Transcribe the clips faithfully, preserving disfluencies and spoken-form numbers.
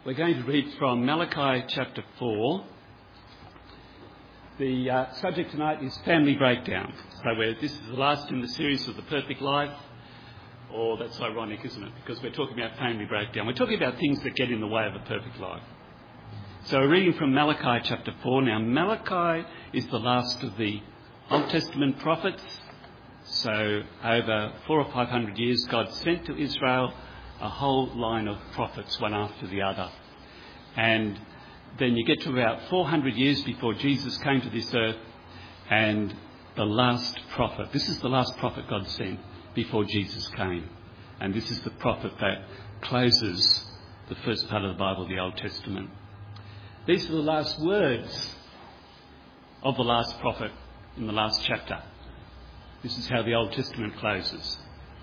We're going to read from Malachi chapter four. The uh, subject tonight is family breakdown. So we're, this is the last in the series of The Perfect Life. Or that's ironic, isn't it? Because we're talking about family breakdown. We're talking about things that get in the way of a perfect life. So we're reading from Malachi chapter four. Now, Malachi is the last of the Old Testament prophets. So over four or five hundred years, God sent to Israel a whole line of prophets, one after the other. And then you get to about four hundred years before Jesus came to this earth, and the last prophet, this is the last prophet God sent before Jesus came. And this is the prophet that closes the first part of the Bible, the Old Testament. These are the last words of the last prophet in the last chapter. This is how the Old Testament closes.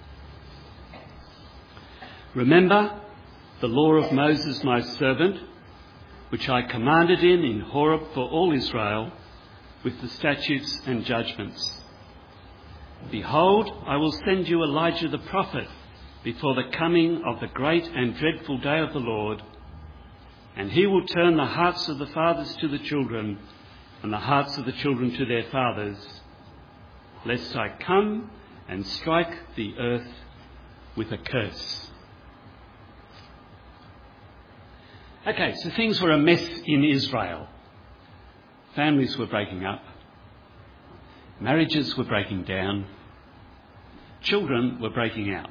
Remember the law of Moses my servant, which I commanded in in Horeb for all Israel, with the statutes and judgments. Behold, I will send you Elijah the prophet before the coming of the great and dreadful day of the Lord, and he will turn the hearts of the fathers to the children, and the hearts of the children to their fathers, lest I come and strike the earth with a curse. Okay, so things were a mess in Israel. Families were breaking up. Marriages were breaking down. Children were breaking out.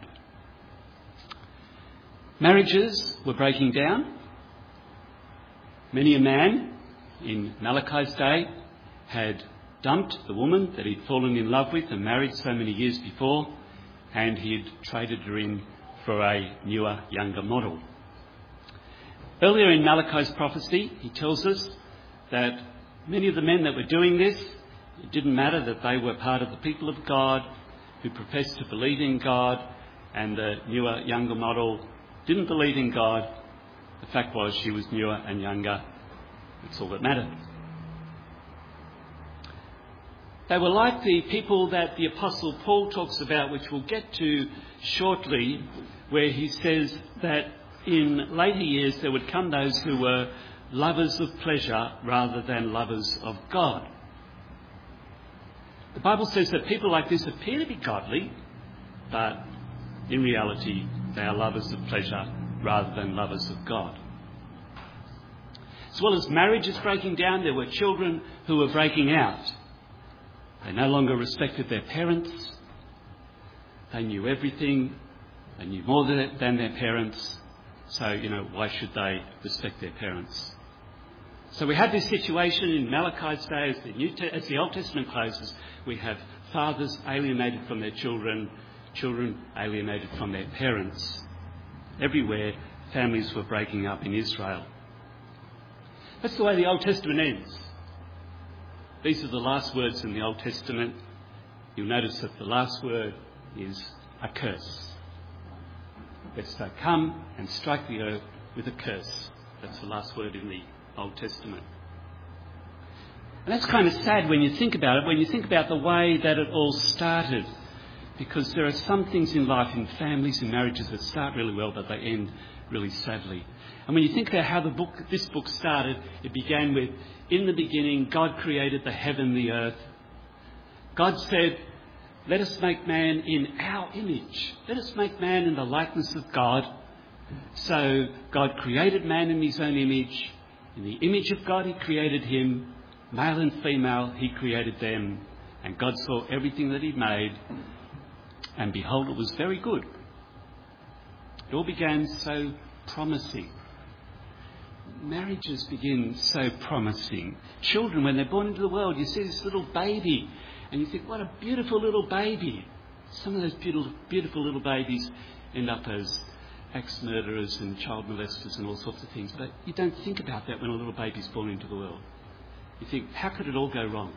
Marriages were breaking down. Many a man in Malachi's day had dumped the woman that he'd fallen in love with and married so many years before, and he'd traded her in for a newer, younger model. Earlier in Malachi's prophecy, he tells us that many of the men that were doing this, it didn't matter that they were part of the people of God who professed to believe in God, and the newer, younger model didn't believe in God. The fact was she was newer and younger. That's all that mattered. They were like the people that the Apostle Paul talks about, which we'll get to shortly, where he says that in later years there would come those who were lovers of pleasure rather than lovers of God. The Bible says that people like this appear to be godly, but in reality they are lovers of pleasure rather than lovers of God. As well as marriages breaking down, there were children who were breaking out. They no longer respected their parents. They knew everything. They knew more than their parents. So, you know, why should they respect their parents? So we have this situation in Malachi's day as the, New Te- as the Old Testament closes. We have fathers alienated from their children, children alienated from their parents. Everywhere, families were breaking up in Israel. That's the way the Old Testament ends. These are the last words in the Old Testament. You'll notice that the last word is a curse. Lest I come and strike the earth with a curse. That's the last word in the Old Testament. And that's kind of sad when you think about it, when you think about the way that it all started. Because there are some things in life, in families and marriages, that start really well, but they end really sadly. And when you think about how the book, this book started, it began with, in the beginning, God created the heaven and the earth. God said, let us make man in our image. Let us make man in the likeness of God. So God created man in his own image. In the image of God he created him. Male and female he created them. And God saw everything that he made. And behold, it was very good. It all began so promising. Marriages begin so promising. Children, when they're born into the world, you see this little baby. And you think, what a beautiful little baby. Some of those beautiful, beautiful little babies end up as ex-murderers and child molesters and all sorts of things. But you don't think about that when a little baby's born into the world. You think, how could it all go wrong?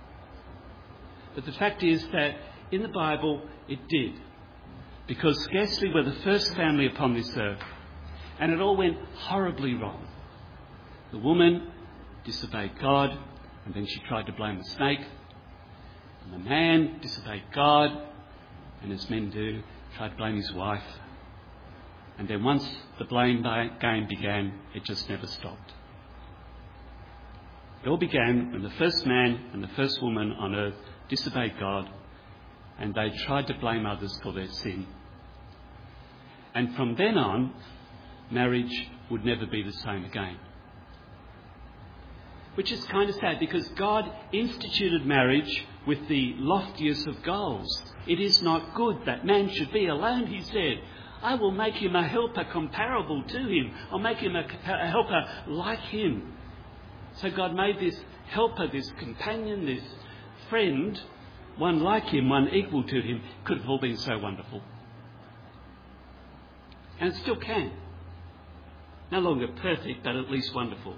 But the fact is that in the Bible, it did. Because scarcely were the first family upon this earth. And it all went horribly wrong. The woman disobeyed God, and then she tried to blame the snake. And the man disobeyed God, and as men do, tried to blame his wife. And then once the blame game began, it just never stopped. It all began when the first man and the first woman on earth disobeyed God, and they tried to blame others for their sin. And from then on, marriage would never be the same again. Which is kind of sad, because God instituted marriage with the loftiest of goals. It is not good that man should be alone, he said. I will make him a helper comparable to him. I'll make him a, a helper like him. So God made this helper, this companion, this friend, one like him, one equal to him. Could have all been so wonderful. And it still can. No longer perfect, but at least wonderful.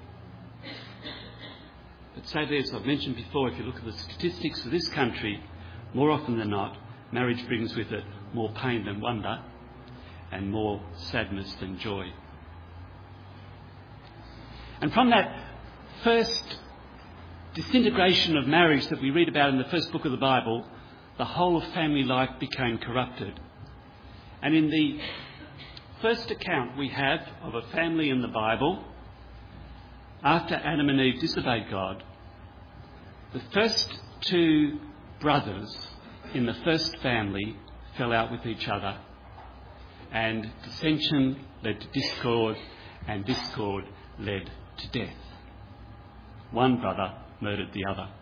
But sadly, as I've mentioned before, if you look at the statistics of this country, more often than not, marriage brings with it more pain than wonder and more sadness than joy. And from that first disintegration of marriage that we read about in the first book of the Bible, the whole of family life became corrupted. And in the first account we have of a family in the Bible, after Adam and Eve disobeyed God, the first two brothers in the first family fell out with each other, and dissension led to discord, and discord led to death. One brother murdered the other.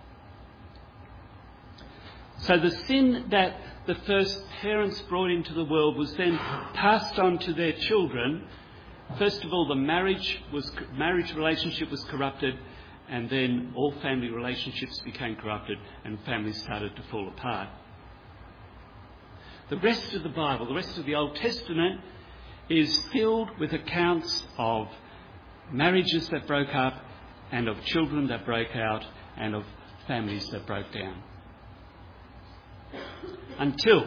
So the sin that the first parents brought into the world was then passed on to their children. First of all, the marriage was marriage relationship was corrupted, and then all family relationships became corrupted, and families started to fall apart. The rest of the Bible, the rest of the Old Testament, is filled with accounts of marriages that broke up, and of children that broke out, and of families that broke down. Until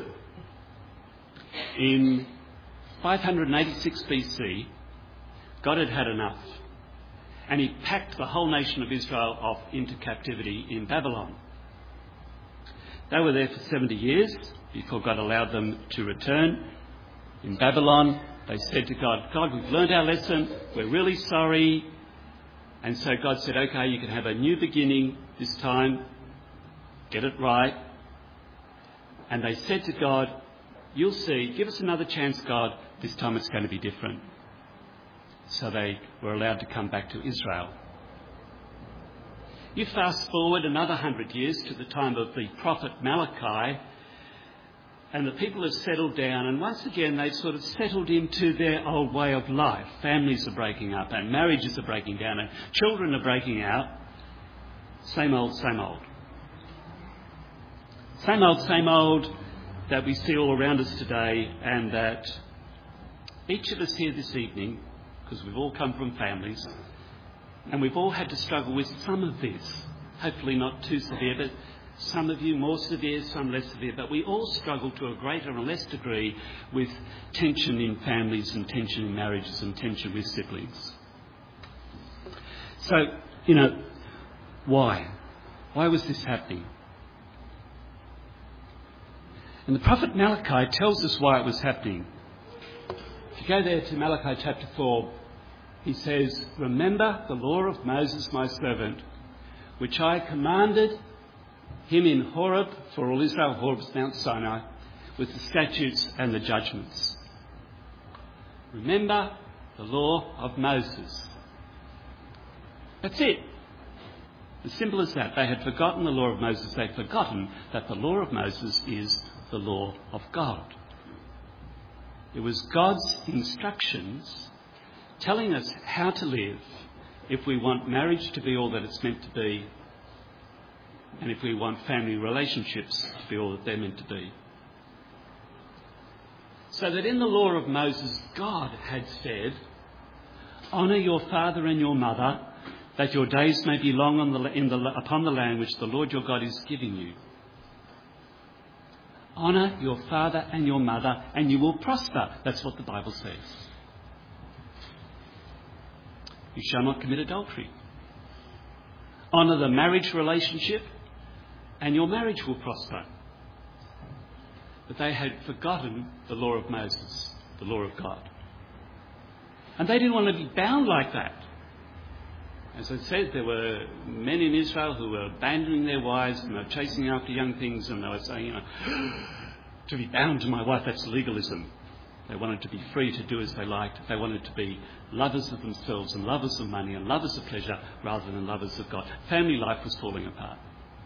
in five eighty-six B C, God had had enough, and he packed the whole nation of Israel off into captivity in Babylon. They were there for seventy years before God allowed them to return. In Babylon, they said to God, God, we've learned our lesson, we're really sorry. And so God said, okay, you can have a new beginning this time, get it right. And they said to God, you'll see, give us another chance, God, this time it's going to be different. So they were allowed to come back to Israel. You fast forward another hundred years to the time of the prophet Malachi, and the people have settled down, and once again they've sort of settled into their old way of life. Families are breaking up, and marriages are breaking down, and children are breaking out. Same old, same old. Same old, same old that we see all around us today, and that each of us here this evening, because we've all come from families, and we've all had to struggle with some of this. Hopefully not too severe, but some of you more severe, some less severe. But we all struggle to a greater or less degree with tension in families and tension in marriages and tension with siblings. So, you know, why? Why was this happening? And the prophet Malachi tells us why it was happening. If you go there to Malachi chapter four, he says, remember the law of Moses my servant, which I commanded him in Horeb for all Israel. Horeb is Mount Sinai, with the statutes and the judgments. Remember the law of Moses. That's it. As simple as that. They had forgotten the law of Moses. They'd forgotten that the law of Moses is the law of God. It was God's instructions telling us how to live if we want marriage to be all that it's meant to be, and if we want family relationships to be all that they're meant to be. So that in the law of Moses, God had said, honour your father and your mother, that your days may be long on the, in the, upon the land which the Lord your God is giving you. Honour your father and your mother, and you will prosper. That's what the Bible says. You shall not commit adultery. Honour the marriage relationship, and your marriage will prosper. But they had forgotten the law of Moses, the law of God. And they didn't want to be bound like that. As I said, there were men in Israel who were abandoning their wives and they were chasing after young things, and they were saying, you know, to be bound to my wife, that's legalism. They wanted to be free to do as they liked. They wanted to be lovers of themselves and lovers of money and lovers of pleasure rather than lovers of God. Family life was falling apart.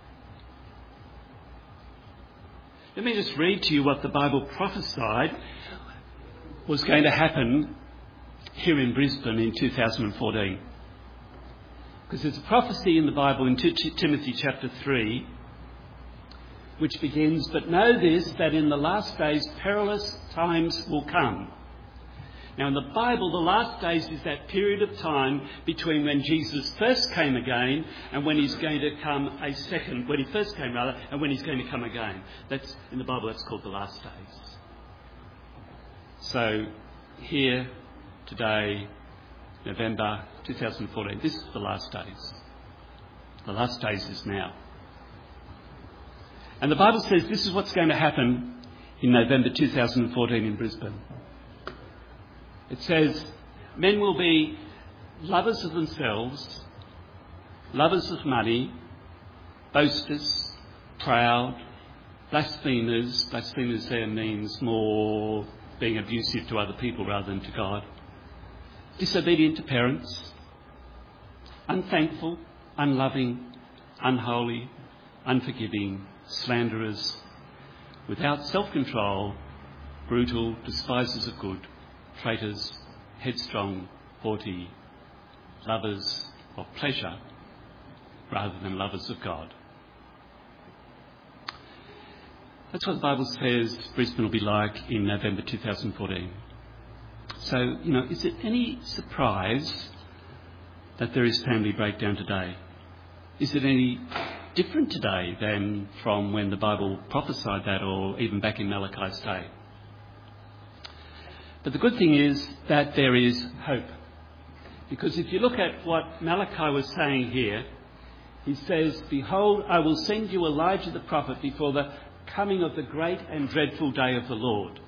Let me just read to you what the Bible prophesied was going to happen here in Brisbane in two thousand fourteen. Because there's a prophecy in the Bible in two Timothy chapter three, which begins, "But know this, that in the last days perilous times will come." Now in the Bible, the last days is that period of time between when Jesus first came again and when he's going to come a second, when he first came rather, and when he's going to come again. That's, in the Bible, that's called the last days. So here, today, November two thousand fourteen, this is the last days. The last days is now. And the Bible says this is what's going to happen in November two thousand fourteen in Brisbane. It says, men will be lovers of themselves, lovers of money, boasters, proud, blasphemers. Blasphemers there means more being abusive to other people rather than to God. Disobedient to parents, unthankful, unloving, unholy, unforgiving, slanderers, without self-control, brutal, despisers of good, traitors, headstrong, haughty, lovers of pleasure rather than lovers of God. That's what the Bible says Brisbane will be like in November two thousand fourteen. So, you know, is it any surprise that there is family breakdown today? Is it any different today than from when the Bible prophesied that, or even back in Malachi's day? But the good thing is that there is hope. Because if you look at what Malachi was saying here, he says, "Behold, I will send you Elijah the prophet before the coming of the great and dreadful day of the Lord."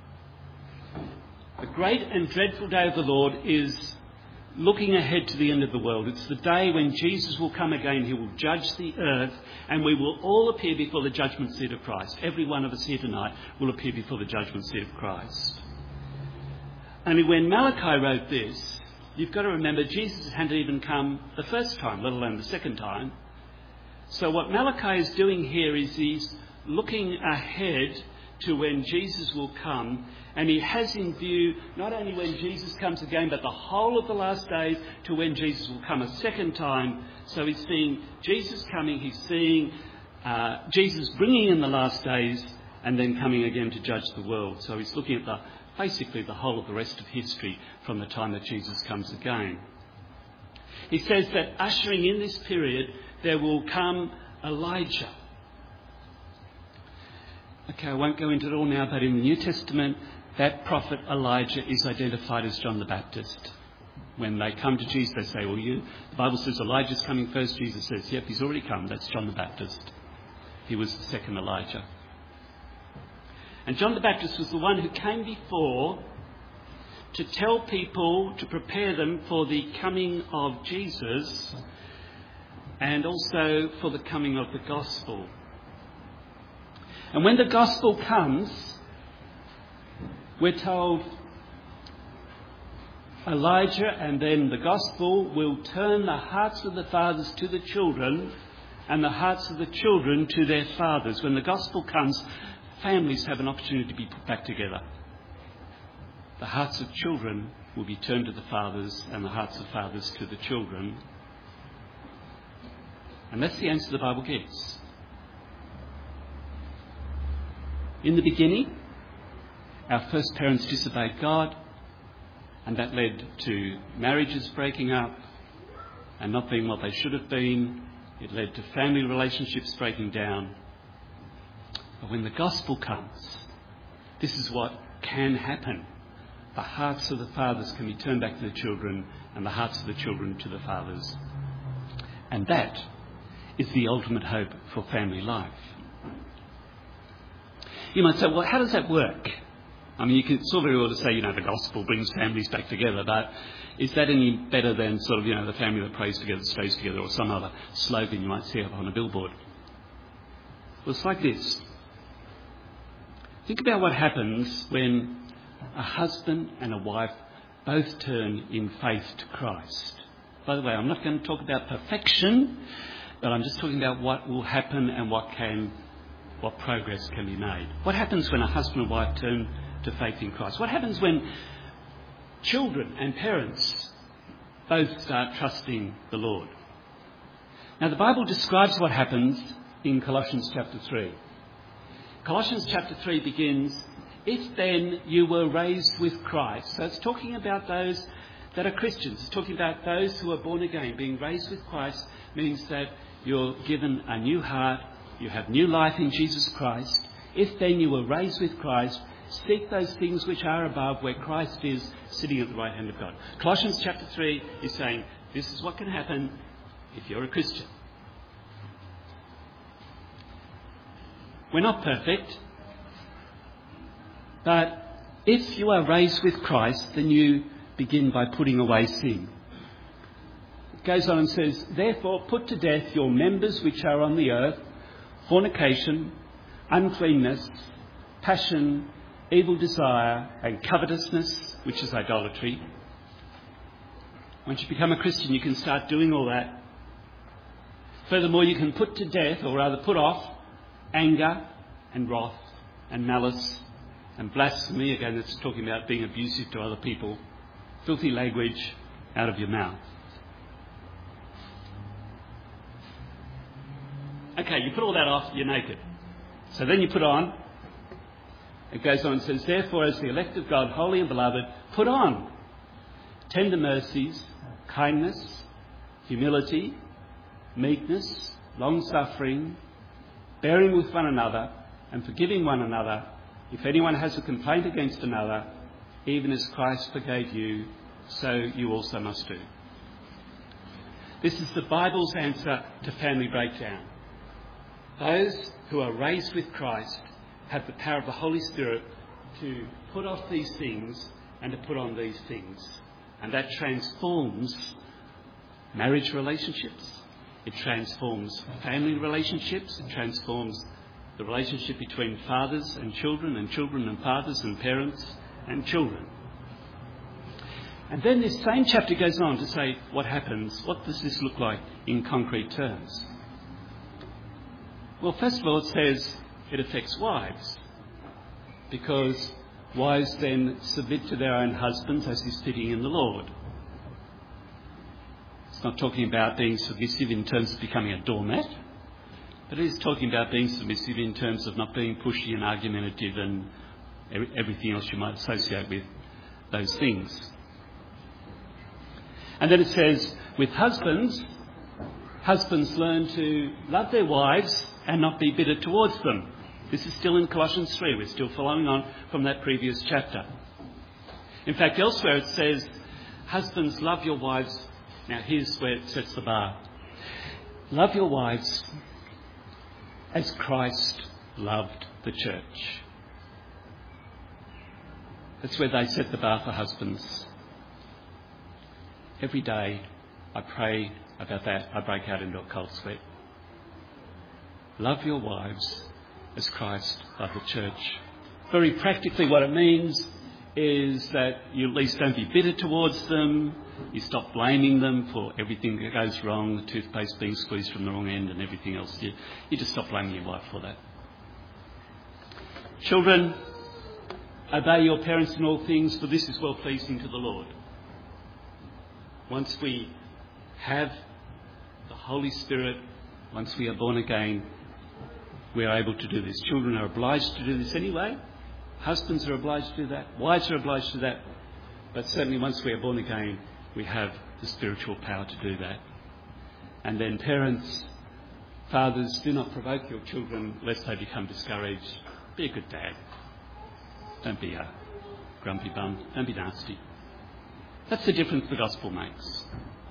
The great and dreadful day of the Lord is looking ahead to the end of the world. It's the day when Jesus will come again. He will judge the earth, and we will all appear before the judgment seat of Christ. Every one of us here tonight will appear before the judgment seat of Christ. Only when Malachi wrote this, you've got to remember Jesus hadn't even come the first time, let alone the second time. So what Malachi is doing here is he's looking ahead to when Jesus will come, and he has in view not only when Jesus comes again, but the whole of the last days to when Jesus will come a second time. So he's seeing Jesus coming, he's seeing uh, Jesus bringing in the last days, and then coming again to judge the world. So he's looking at the basically the whole of the rest of history from the time that Jesus comes again. He says that ushering in this period, there will come Elijah. Okay, I won't go into it all now, but in the New Testament, that prophet Elijah is identified as John the Baptist. When they come to Jesus, they say, well, you, the Bible says Elijah's coming first. Jesus says, yep, he's already come. That's John the Baptist. He was the second Elijah. And John the Baptist was the one who came before to tell people, to prepare them for the coming of Jesus and also for the coming of the gospel. And when the gospel comes, we're told Elijah and then the gospel will turn the hearts of the fathers to the children and the hearts of the children to their fathers. When the gospel comes, families have an opportunity to be put back together. The hearts of children will be turned to the fathers and the hearts of fathers to the children. And that's the answer the Bible gives. In the beginning, our first parents disobeyed God, and that led to marriages breaking up and not being what they should have been. It led to family relationships breaking down. But when the gospel comes, this is what can happen. The hearts of the fathers can be turned back to the children, and the hearts of the children to the fathers. And that is the ultimate hope for family life. You might say, well, how does that work? I mean, you can, it's all very well to say, you know, the gospel brings families back together, but is that any better than sort of, you know, the family that prays together stays together, or some other slogan you might see up on a billboard? Well, it's like this. Think about what happens when a husband and a wife both turn in faith to Christ. By the way, I'm not going to talk about perfection, but I'm just talking about what will happen and what can, what progress can be made. What happens when a husband and wife turn to faith in Christ? What happens when children and parents both start trusting the Lord? Now, the Bible describes what happens in Colossians chapter three. Colossians chapter three begins, "If then you were raised with Christ." So it's talking about those that are Christians. It's talking about those who are born again. Being raised with Christ means that you're given a new heart, you have new life in Jesus Christ. If then you were raised with Christ, seek those things which are above, where Christ is sitting at the right hand of God. Colossians chapter three is saying this is what can happen if you're a Christian. We're not perfect, but if you are raised with Christ, then you begin by putting away sin. It goes on and says, "Therefore put to death your members which are on the earth, fornication, uncleanness, passion, evil desire, and covetousness," which is idolatry. Once you become a Christian, you can start doing all that. Furthermore, you can put to death, or rather put off, anger and wrath and malice and blasphemy. Again, it's talking about being abusive to other people. Filthy language out of your mouth. Okay, you put all that off, you're naked. So then you put on, it goes on and says, "Therefore, as the elect of God, holy and beloved, put on tender mercies, kindness, humility, meekness, long-suffering, bearing with one another, and forgiving one another, if anyone has a complaint against another, even as Christ forgave you, so you also must do." This is the Bible's answer to family breakdown. Those who are raised with Christ have the power of the Holy Spirit to put off these things and to put on these things. And that transforms marriage relationships. It transforms family relationships. It transforms the relationship between fathers and children, and children and fathers, and parents and children. And then this same chapter goes on to say what happens, what does this look like in concrete terms? Well, first of all, it says it affects wives, because wives then submit to their own husbands as is fitting in the Lord. It's not talking about being submissive in terms of becoming a doormat, but it is talking about being submissive in terms of not being pushy and argumentative and everything else you might associate with those things. And then it says, with husbands, husbands learn to love their wives and not be bitter towards them. This is still in Colossians three. We're still following on from that previous chapter. In fact, elsewhere it says, husbands, love your wives. Now, here's where it sets the bar. Love your wives as Christ loved the church. That's where they set the bar for husbands. Every day I pray about that. I break out into a cold sweat. Love your wives as Christ loved the church. Very practically what it means is that you at least don't be bitter towards them. You stop blaming them for everything that goes wrong, the toothpaste being squeezed from the wrong end and everything else. You, you just stop blaming your wife for that. Children, obey your parents in all things, for this is well-pleasing to the Lord. Once we have the Holy Spirit, once we are born again, we are able to do this. Children are obliged to do this anyway. Husbands are obliged to do that. Wives are obliged to do that. But certainly once we are born again, we have the spiritual power to do that. And then parents, fathers, do not provoke your children lest they become discouraged. Be a good dad. Don't be a grumpy bum. Don't be nasty. That's the difference the gospel makes.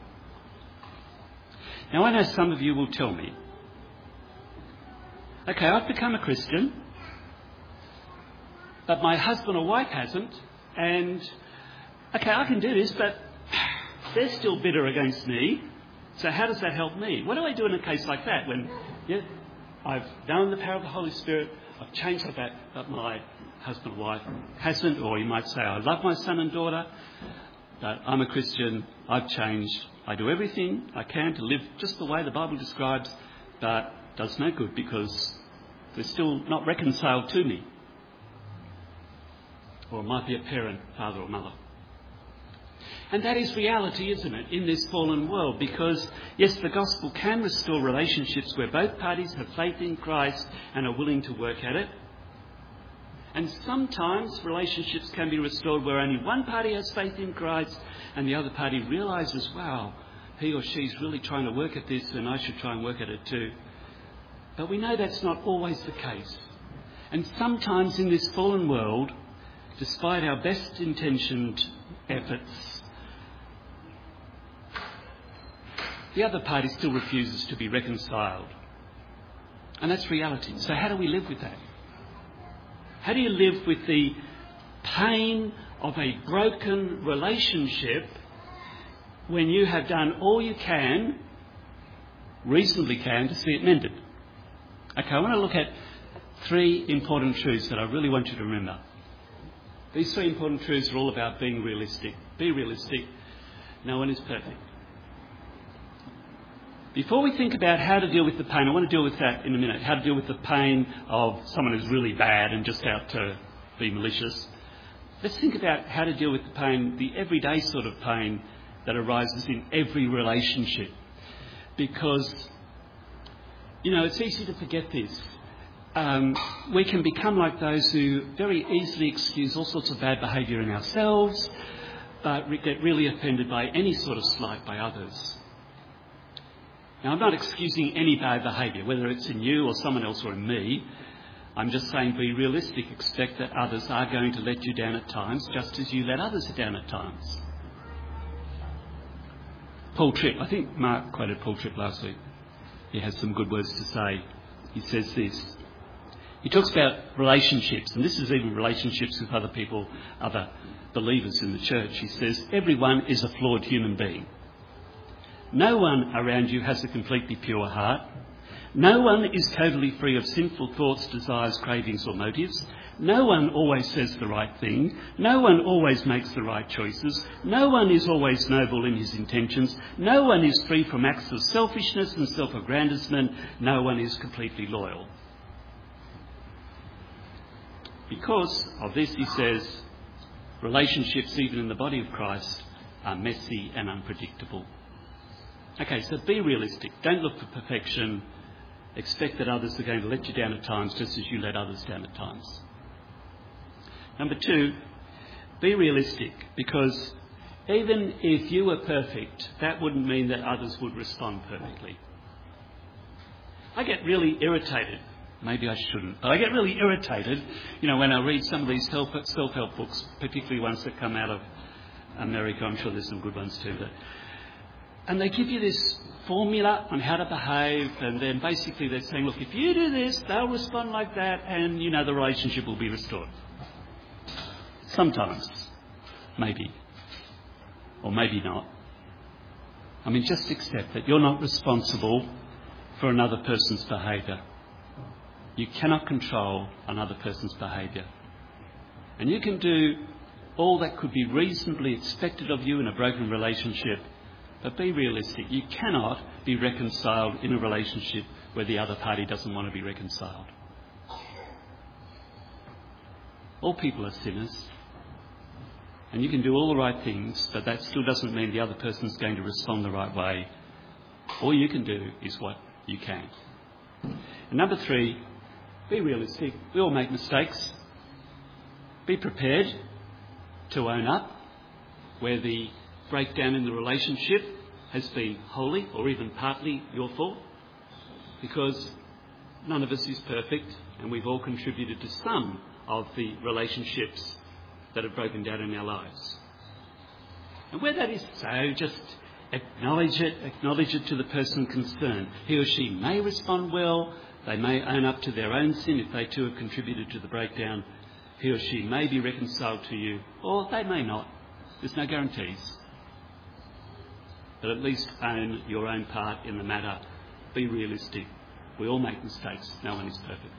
Now, I know some of you will tell me, okay, I've become a Christian, but my husband or wife hasn't, and, okay, I can do this, but they're still bitter against me, so how does that help me? What do I do in a case like that when, yeah, I've known the power of the Holy Spirit, I've changed like that, but my husband or wife hasn't, or you might say, I love my son and daughter, but I'm a Christian, I've changed, I do everything I can to live just the way the Bible describes, but does no good because they're still not reconciled to me. Or it might be a parent, father or mother. And that is reality, isn't it, in this fallen world? Because, yes, the gospel can restore relationships where both parties have faith in Christ and are willing to work at it. And sometimes relationships can be restored where only one party has faith in Christ and the other party realises, wow, he or she's really trying to work at this and I should try and work at it too. But we know that's not always the case. And sometimes in this fallen world, despite our best intentioned efforts, the other party still refuses to be reconciled. And that's reality. So how do we live with that? How do you live with the pain of a broken relationship when you have done all you can, reasonably can, to see it mended? Okay, I want to look at three important truths that I really want you to remember. These three important truths are all about being realistic. Be realistic. No one is perfect. Before we think about how to deal with the pain, I want to deal with that in a minute, how to deal with the pain of someone who's really bad and just out to be malicious. Let's think about how to deal with the pain, the everyday sort of pain that arises in every relationship. Because, you know, it's easy to forget this. Um, we can become like those who very easily excuse all sorts of bad behaviour in ourselves, but get really offended by any sort of slight by others. Now, I'm not excusing any bad behaviour, whether it's in you or someone else or in me. I'm just saying be realistic. Expect that others are going to let you down at times, just as you let others down at times. Paul Tripp, I think Mark quoted Paul Tripp last week. He has some good words to say. He says this. He talks about relationships, and this is even relationships with other people, other believers in the church. He says, everyone is a flawed human being. No one around you has a completely pure heart. No one is totally free of sinful thoughts, desires, cravings or motives. No one always says the right thing. No one always makes the right choices. No one is always noble in his intentions. No one is free from acts of selfishness and self-aggrandizement. No one is completely loyal. Because of this, he says, relationships, even in the body of Christ, are messy and unpredictable. Okay, so be realistic. Don't look for perfection. Expect that others are going to let you down at times, just as you let others down at times. Number two, be realistic, because even if you were perfect, that wouldn't mean that others would respond perfectly. I get really irritated. Maybe I shouldn't, but I get really irritated, you know, when I read some of these self-help books, particularly ones that come out of America. I'm sure there's some good ones too. But, and they give you this formula on how to behave, and then basically they're saying, look, if you do this, they'll respond like that, and, you know, the relationship will be restored. Sometimes. Maybe. Or maybe not. I mean, just accept that you're not responsible for another person's behaviour. You cannot control another person's behaviour. And you can do all that could be reasonably expected of you in a broken relationship, but be realistic. You cannot be reconciled in a relationship where the other party doesn't want to be reconciled. All people are sinners. And you can do all the right things, but that still doesn't mean the other person's going to respond the right way. All you can do is what you can. And number three, be realistic. We all make mistakes. Be prepared to own up where the breakdown in the relationship has been wholly or even partly your fault, because none of us is perfect and we've all contributed to some of the relationships that have broken down in our lives. And where that is so, just acknowledge it, acknowledge it to the person concerned. He or she may respond well, they may own up to their own sin if they too have contributed to the breakdown, he or she may be reconciled to you, or they may not. There's no guarantees. But at least own your own part in the matter. Be realistic. We all make mistakes. No one is perfect.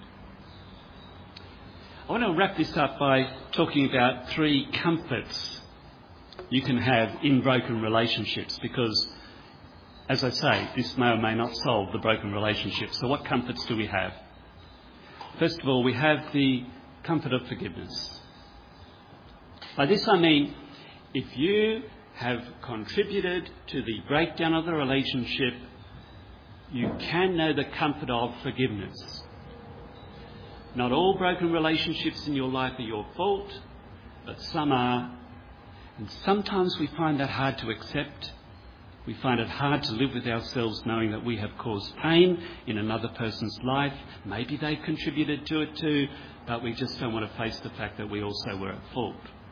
I want to wrap this up by talking about three comforts you can have in broken relationships, because, as I say, this may or may not solve the broken relationship. So what comforts do we have? First of all, we have the comfort of forgiveness. By this I mean, if you have contributed to the breakdown of the relationship, you can know the comfort of forgiveness. Not all broken relationships in your life are your fault, but some are. And sometimes we find that hard to accept. We find it hard to live with ourselves knowing that we have caused pain in another person's life. Maybe they contributed to it too, but we just don't want to face the fact that we also were at fault.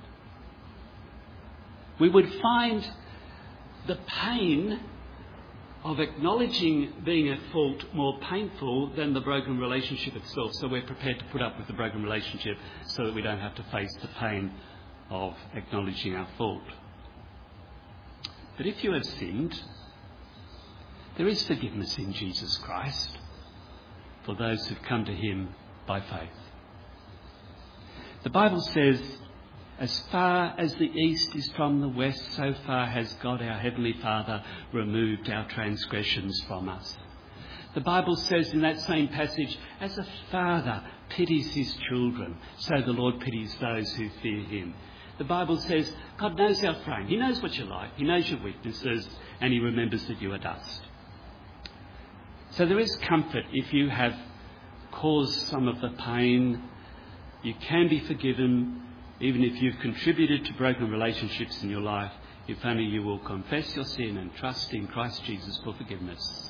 We would find the pain of acknowledging being at fault more painful than the broken relationship itself. So we're prepared to put up with the broken relationship so that we don't have to face the pain of acknowledging our fault. But if you have sinned, there is forgiveness in Jesus Christ for those who've come to him by faith. The Bible says, as far as the east is from the west, so far has God our Heavenly Father removed our transgressions from us. The Bible says in that same passage, as a father pities his children, so the Lord pities those who fear him. The Bible says God knows our frame. He knows what you're like. He knows your weaknesses, and he remembers that you are dust. So there is comfort if you have caused some of the pain. You can be forgiven. Even if you've contributed to broken relationships in your life, if only you will confess your sin and trust in Christ Jesus for forgiveness.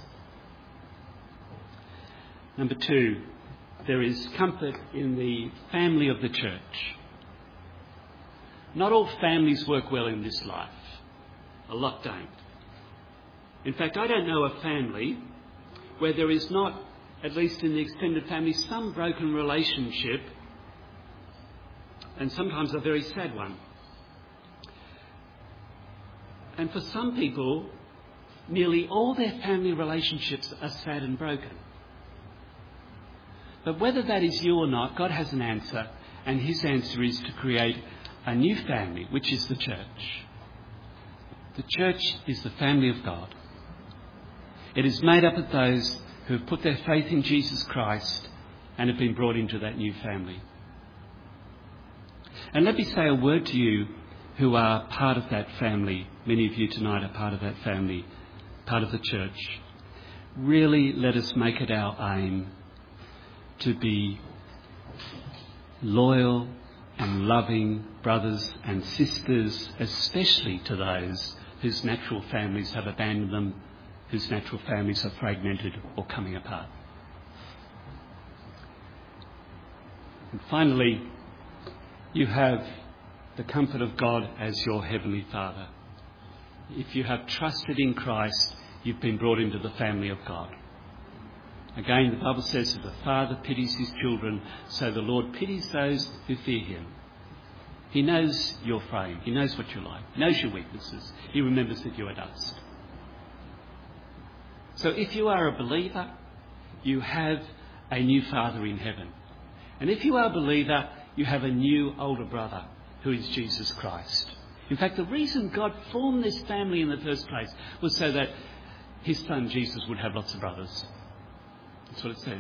Number two, there is comfort in the family of the church. Not all families work well in this life. A lot don't. In fact, I don't know a family where there is not, at least in the extended family, some broken relationship, and sometimes a very sad one. And for some people, nearly all their family relationships are sad and broken. But whether that is you or not, God has an answer, and his answer is to create a new family, which is the church. The church is the family of God. It is made up of those who have put their faith in Jesus Christ and have been brought into that new family. And let me say a word to you who are part of that family. Many of you tonight are part of that family, part of the church. Really, let us make it our aim to be loyal and loving brothers and sisters, especially to those whose natural families have abandoned them, whose natural families are fragmented or coming apart. And finally, you have the comfort of God as your Heavenly Father. If you have trusted in Christ, you've been brought into the family of God. Again, the Bible says that the Father pities his children, so the Lord pities those who fear him. He knows your frame. He knows what you're like. He knows your weaknesses. He remembers that you are dust. So if you are a believer, you have a new Father in heaven. And if you are a believer, you have a new older brother who is Jesus Christ. In fact, the reason God formed this family in the first place was so that his son Jesus would have lots of brothers. That's what it says.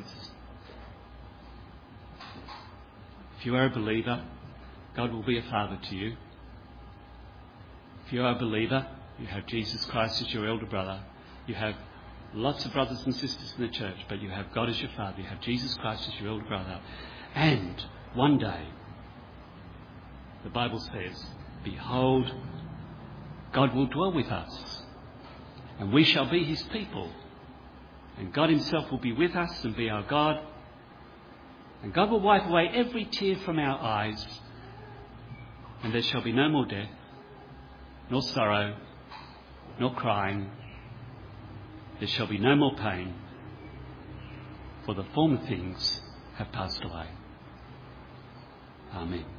If you are a believer, God will be a father to you. If you are a believer, you have Jesus Christ as your elder brother. You have lots of brothers and sisters in the church, but you have God as your father. You have Jesus Christ as your elder brother. And one day, the Bible says, behold, God will dwell with us, and we shall be his people. And God himself will be with us and be our God. And God will wipe away every tear from our eyes. And there shall be no more death, nor sorrow, nor crying. There shall be no more pain, for the former things have passed away. Amen.